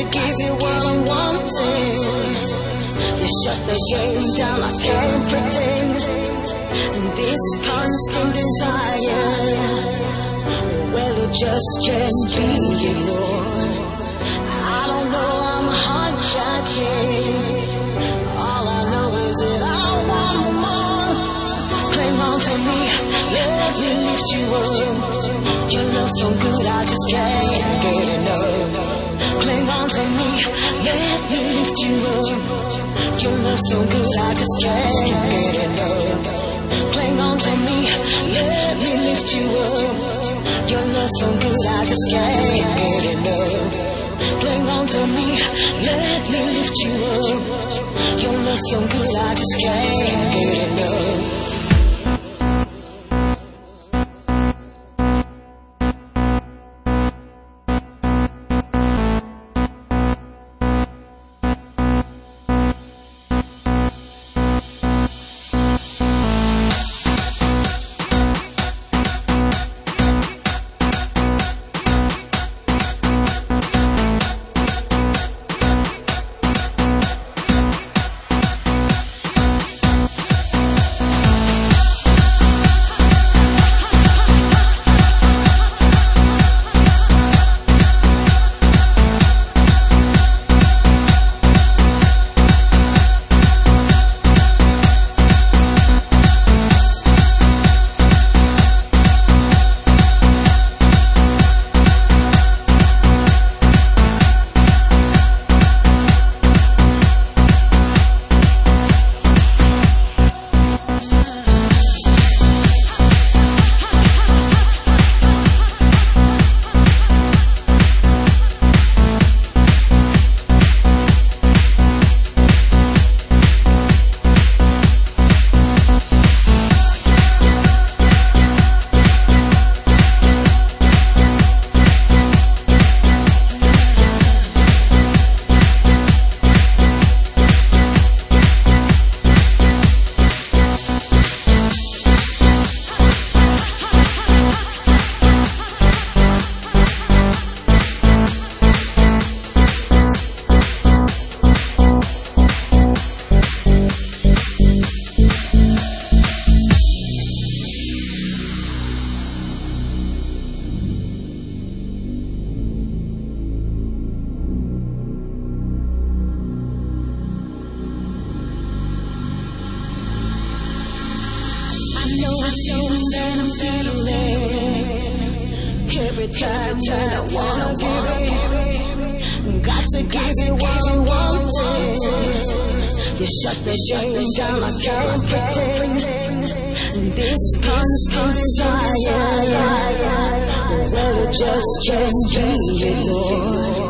give you what I'm wanting. You shut the game down, I can't pretend. This constant desire, well, it just can't be ignored. I don't know, I'm a hard cat kid. All I know is that I want more. Cling on to me, let me lift you up. Your love so good, I just can't get enough. Cling on to me, let me lift you up. Your love so good, I just can't get enough. Cling on to me, let me lift you up. Your love so good, I just can't get enough. Cling on to me, let me lift you up. Your love so good, I just can't get enough. Every time I wanna give it, got to give it what I wanted. You shut the game down, I can't pretend. This constant desire, well, it just can't be ignored.